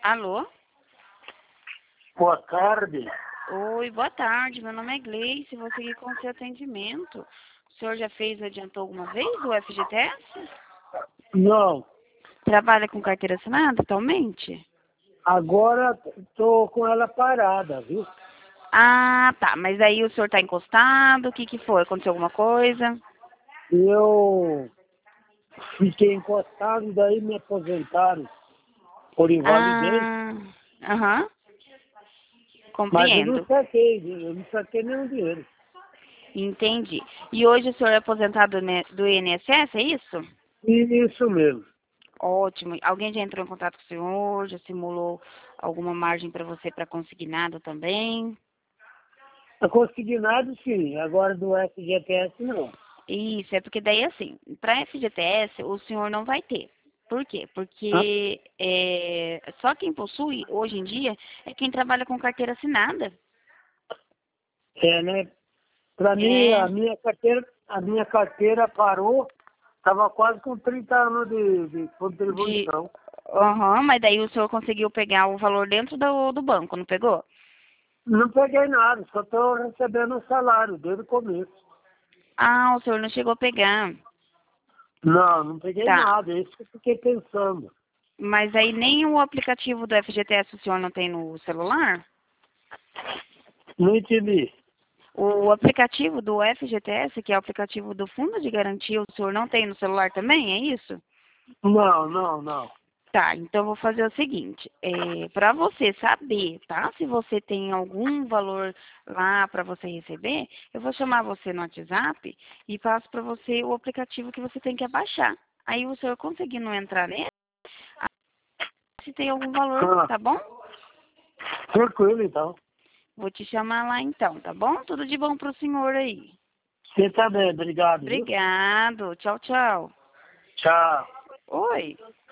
Alô? Boa tarde. Oi, boa tarde. Meu nome é Gleice. Vou seguir com o seu atendimento. O senhor já fez, adiantou alguma vez o FGTS? Não, Trabalha com carteira assinada atualmente? agora estou com ela parada, viu? Ah, tá. Mas aí o senhor tá encostado? O que que foi? Aconteceu alguma coisa? Eu fiquei encostado, daí me aposentaram por invalidez, Ah, aham. mas Compreendo. eu não saquei nenhum dinheiro. Entendi. E hoje o senhor é aposentado do INSS, é isso? Isso mesmo. Ótimo. Alguém já entrou em contato com o senhor? Já simulou alguma margem para você para conseguir nada também? A consignado sim, agora do FGTS não. Isso, é porque daí assim, para FGTS o senhor não vai ter. Por quê? Ah, Porque só quem possui hoje em dia é quem trabalha com carteira assinada. é, né? Para mim, É, a minha carteira parou, estava quase com 30 anos de de. contribuição. Aham, mas daí o senhor conseguiu pegar o valor dentro do banco, não pegou? Não peguei nada, só estou recebendo o salário desde o começo. Ah, o senhor não chegou a pegar. Não, não peguei Tá. nada, é isso que eu fiquei pensando. Mas aí nem o aplicativo do FGTS o senhor não tem no celular? Não entendi. O aplicativo do FGTS, que é o aplicativo do Fundo de Garantia, o senhor não tem no celular também, é isso? Não, não, não. Tá, então eu vou fazer o seguinte, para você saber, tá? Se você tem algum valor lá para você receber, eu vou chamar você no WhatsApp e passo para você o aplicativo que você tem que abaixar. Aí o senhor conseguindo entrar nele, se tem algum valor, Ah, tá bom? tranquilo então. Vou te chamar lá então, tá bom? Tudo de bom pro senhor aí. Você também, obrigado, viu? Obrigado. Tchau, tchau. Tchau. Oi.